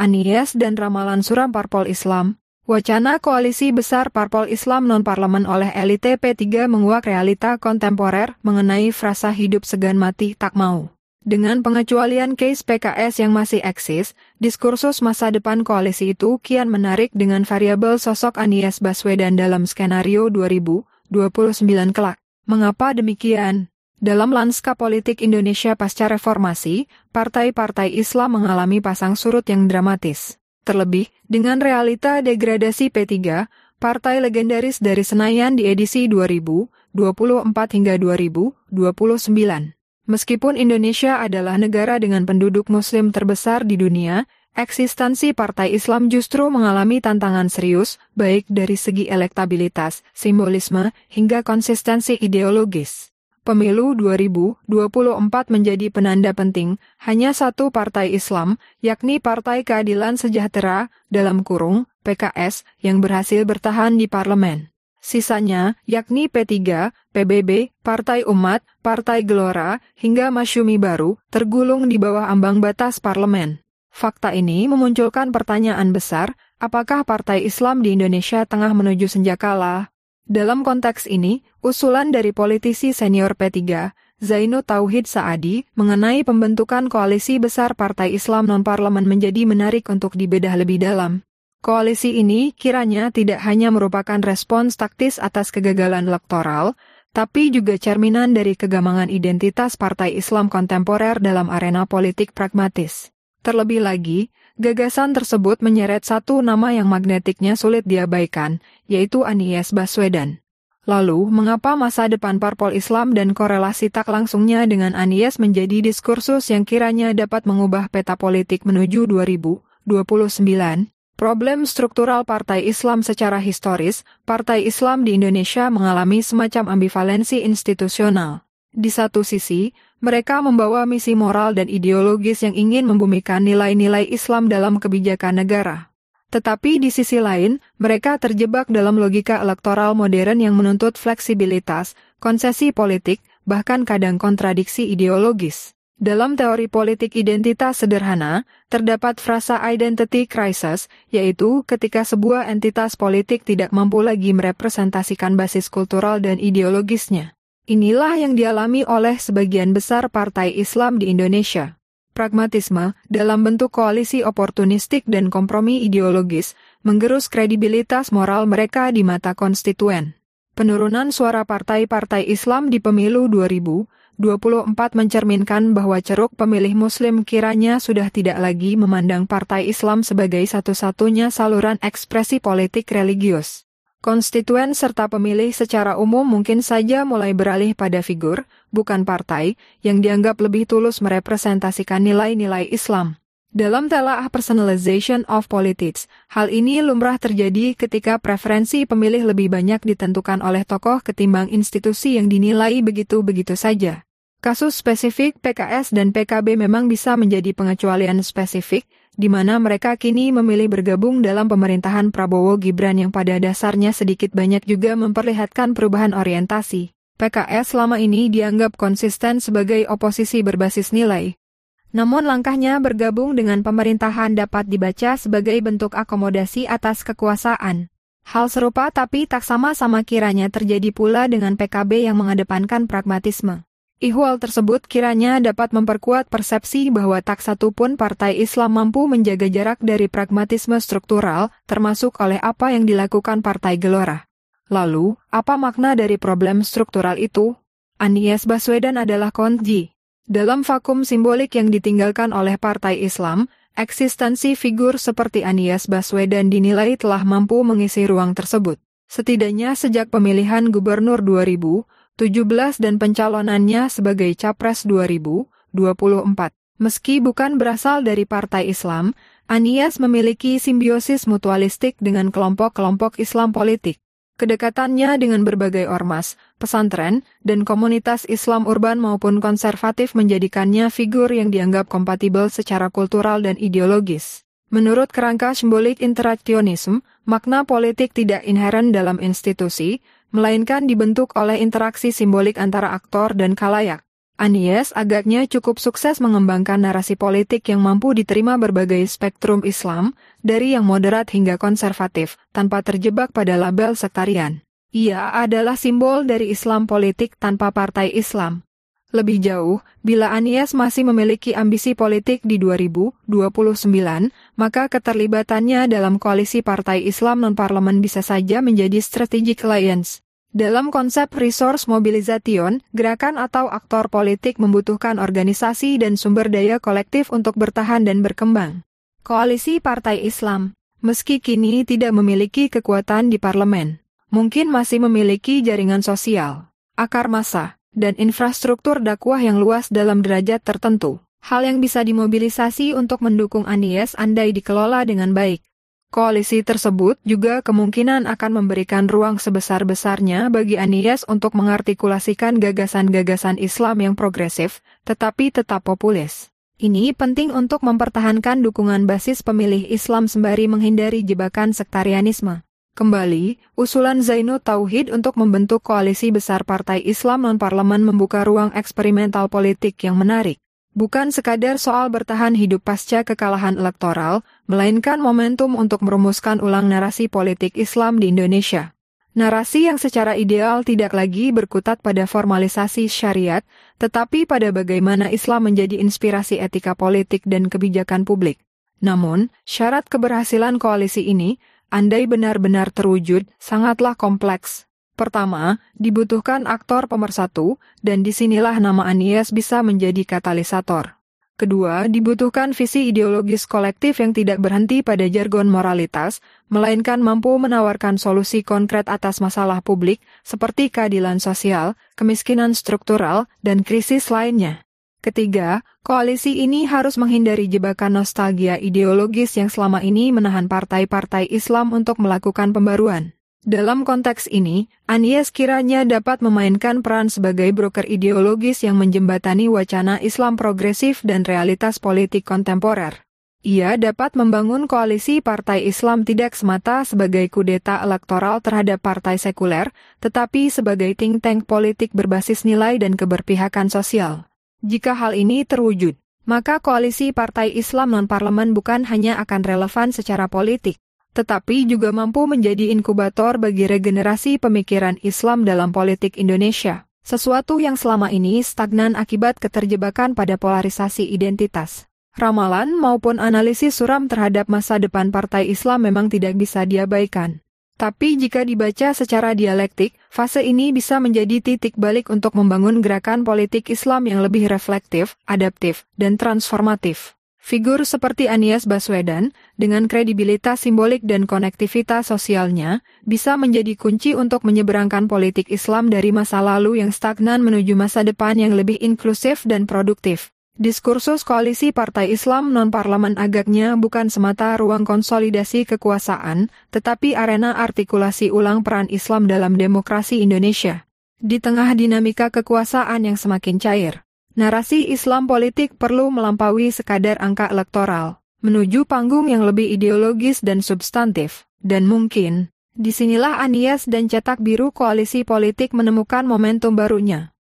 Anies dan ramalan suram Parpol Islam. Wacana koalisi besar Parpol Islam non-parlemen oleh elite P3 menguak realita kontemporer mengenai frasa hidup segan mati tak mau. Dengan pengecualian case PKS yang masih eksis, diskursus masa depan koalisi itu kian menarik dengan variabel sosok Anies Baswedan dalam skenario 2029 kelak. Mengapa demikian? Dalam lanskap politik Indonesia pasca reformasi, partai-partai Islam mengalami pasang surut yang dramatis. Terlebih, dengan realita degradasi P3, partai legendaris dari Senayan di edisi 2024 hingga 2029. Meskipun Indonesia adalah negara dengan penduduk Muslim terbesar di dunia, eksistensi partai Islam justru mengalami tantangan serius, baik dari segi elektabilitas, simbolisme, hingga konsistensi ideologis. Pemilu 2024 menjadi penanda penting, hanya satu partai Islam, yakni Partai Keadilan Sejahtera, (PKS), yang berhasil bertahan di parlemen. Sisanya, yakni P3, PBB, Partai Umat, Partai Gelora, hingga Masyumi Baru, tergulung di bawah ambang batas parlemen. Fakta ini memunculkan pertanyaan besar, apakah partai Islam di Indonesia tengah menuju senjakala? Dalam konteks ini, usulan dari politisi senior P3, Zainu Tauhid Saadi, mengenai pembentukan koalisi besar partai Islam non-parlemen menjadi menarik untuk dibedah lebih dalam. Koalisi ini kiranya tidak hanya merupakan respons taktis atas kegagalan elektoral, tapi juga cerminan dari kegamangan identitas partai Islam kontemporer dalam arena politik pragmatis. Terlebih lagi, gagasan tersebut menyeret satu nama yang magnetiknya sulit diabaikan, yaitu Anies Baswedan. Lalu, mengapa masa depan Parpol Islam dan korelasi tak langsungnya dengan Anies menjadi diskursus yang kiranya dapat mengubah peta politik menuju 2029? Problem struktural partai Islam secara historis, partai Islam di Indonesia mengalami semacam ambivalensi institusional. Di satu sisi, mereka membawa misi moral dan ideologis yang ingin membumikan nilai-nilai Islam dalam kebijakan negara. Tetapi di sisi lain, mereka terjebak dalam logika elektoral modern yang menuntut fleksibilitas, konsesi politik, bahkan kadang kontradiksi ideologis. Dalam teori politik identitas sederhana, terdapat frasa identity crisis, yaitu ketika sebuah entitas politik tidak mampu lagi merepresentasikan basis kultural dan ideologisnya. Inilah yang dialami oleh sebagian besar partai Islam di Indonesia. Pragmatisme, dalam bentuk koalisi oportunistik dan kompromi ideologis, menggerus kredibilitas moral mereka di mata konstituen. Penurunan suara partai-partai Islam di pemilu 2024 mencerminkan bahwa ceruk pemilih Muslim kiranya sudah tidak lagi memandang partai Islam sebagai satu-satunya saluran ekspresi politik religius. Konstituen serta pemilih secara umum mungkin saja mulai beralih pada figur, bukan partai, yang dianggap lebih tulus merepresentasikan nilai-nilai Islam. Dalam telaah personalization of politics, hal ini lumrah terjadi ketika preferensi pemilih lebih banyak ditentukan oleh tokoh ketimbang institusi yang dinilai begitu-begitu saja. Kasus spesifik PKS dan PKB memang bisa menjadi pengecualian spesifik, di mana mereka kini memilih bergabung dalam pemerintahan Prabowo Gibran yang pada dasarnya sedikit banyak juga memperlihatkan perubahan orientasi. PKS selama ini dianggap konsisten sebagai oposisi berbasis nilai. Namun langkahnya bergabung dengan pemerintahan dapat dibaca sebagai bentuk akomodasi atas kekuasaan. Hal serupa tapi tak sama-sama kiranya terjadi pula dengan PKB yang mengedepankan pragmatisme. Ihwal tersebut kiranya dapat memperkuat persepsi bahwa tak satu pun partai Islam mampu menjaga jarak dari pragmatisme struktural, termasuk oleh apa yang dilakukan Partai Gelora. Lalu, apa makna dari problem struktural itu? Anies Baswedan adalah kunci. Dalam vakum simbolik yang ditinggalkan oleh Partai Islam, eksistensi figur seperti Anies Baswedan dinilai telah mampu mengisi ruang tersebut. Setidaknya sejak pemilihan gubernur 2017 dan pencalonannya sebagai Capres 2024. Meski bukan berasal dari Partai Islam, Anies memiliki simbiosis mutualistik dengan kelompok-kelompok Islam politik. Kedekatannya dengan berbagai ormas, pesantren, dan komunitas Islam urban maupun konservatif menjadikannya figur yang dianggap kompatibel secara kultural dan ideologis. Menurut kerangka simbolik interaktionisme, makna politik tidak inheren dalam institusi, melainkan dibentuk oleh interaksi simbolik antara aktor dan khalayak. Anies agaknya cukup sukses mengembangkan narasi politik yang mampu diterima berbagai spektrum Islam, dari yang moderat hingga konservatif, tanpa terjebak pada label sektarian. Ia adalah simbol dari Islam politik tanpa partai Islam. Lebih jauh, bila Anies masih memiliki ambisi politik di 2029, maka keterlibatannya dalam koalisi partai Islam non-parlemen bisa saja menjadi strategic alliance. Dalam konsep resource mobilization, gerakan atau aktor politik membutuhkan organisasi dan sumber daya kolektif untuk bertahan dan berkembang. Koalisi Partai Islam, meski kini tidak memiliki kekuatan di parlemen, mungkin masih memiliki jaringan sosial, akar massa, dan infrastruktur dakwah yang luas dalam derajat tertentu. Hal yang bisa dimobilisasi untuk mendukung Anies andai dikelola dengan baik. Koalisi tersebut juga kemungkinan akan memberikan ruang sebesar-besarnya bagi Anies untuk mengartikulasikan gagasan-gagasan Islam yang progresif, tetapi tetap populis. Ini penting untuk mempertahankan dukungan basis pemilih Islam sembari menghindari jebakan sektarianisme. Kembali, usulan Zainul Tauhid untuk membentuk koalisi besar partai Islam non-parlemen membuka ruang eksperimental politik yang menarik. Bukan sekadar soal bertahan hidup pasca kekalahan elektoral, melainkan momentum untuk merumuskan ulang narasi politik Islam di Indonesia. Narasi yang secara ideal tidak lagi berkutat pada formalisasi syariat, tetapi pada bagaimana Islam menjadi inspirasi etika politik dan kebijakan publik. Namun, syarat keberhasilan koalisi ini, andai benar-benar terwujud, sangatlah kompleks. Pertama, dibutuhkan aktor pemersatu, dan disinilah nama Anies bisa menjadi katalisator. Kedua, dibutuhkan visi ideologis kolektif yang tidak berhenti pada jargon moralitas, melainkan mampu menawarkan solusi konkret atas masalah publik, seperti keadilan sosial, kemiskinan struktural, dan krisis lainnya. Ketiga, koalisi ini harus menghindari jebakan nostalgia ideologis yang selama ini menahan partai-partai Islam untuk melakukan pembaruan. Dalam konteks ini, Anies kiranya dapat memainkan peran sebagai broker ideologis yang menjembatani wacana Islam progresif dan realitas politik kontemporer. Ia dapat membangun koalisi partai Islam tidak semata sebagai kudeta elektoral terhadap partai sekuler, tetapi sebagai think tank politik berbasis nilai dan keberpihakan sosial. Jika hal ini terwujud, maka koalisi partai Islam non-parlemen bukan hanya akan relevan secara politik, tetapi juga mampu menjadi inkubator bagi regenerasi pemikiran Islam dalam politik Indonesia, sesuatu yang selama ini stagnan akibat keterjebakan pada polarisasi identitas. Ramalan maupun analisis suram terhadap masa depan partai Islam memang tidak bisa diabaikan. Tapi jika dibaca secara dialektik, fase ini bisa menjadi titik balik untuk membangun gerakan politik Islam yang lebih reflektif, adaptif, dan transformatif. Figur seperti Anies Baswedan, dengan kredibilitas simbolik dan konektivitas sosialnya, bisa menjadi kunci untuk menyeberangkan politik Islam dari masa lalu yang stagnan menuju masa depan yang lebih inklusif dan produktif. Diskursus koalisi partai Islam non-parlemen agaknya bukan semata ruang konsolidasi kekuasaan, tetapi arena artikulasi ulang peran Islam dalam demokrasi Indonesia. Di tengah dinamika kekuasaan yang semakin cair, narasi Islam politik perlu melampaui sekadar angka elektoral, menuju panggung yang lebih ideologis dan substantif, dan mungkin, disinilah Anies dan cetak biru koalisi politik menemukan momentum barunya.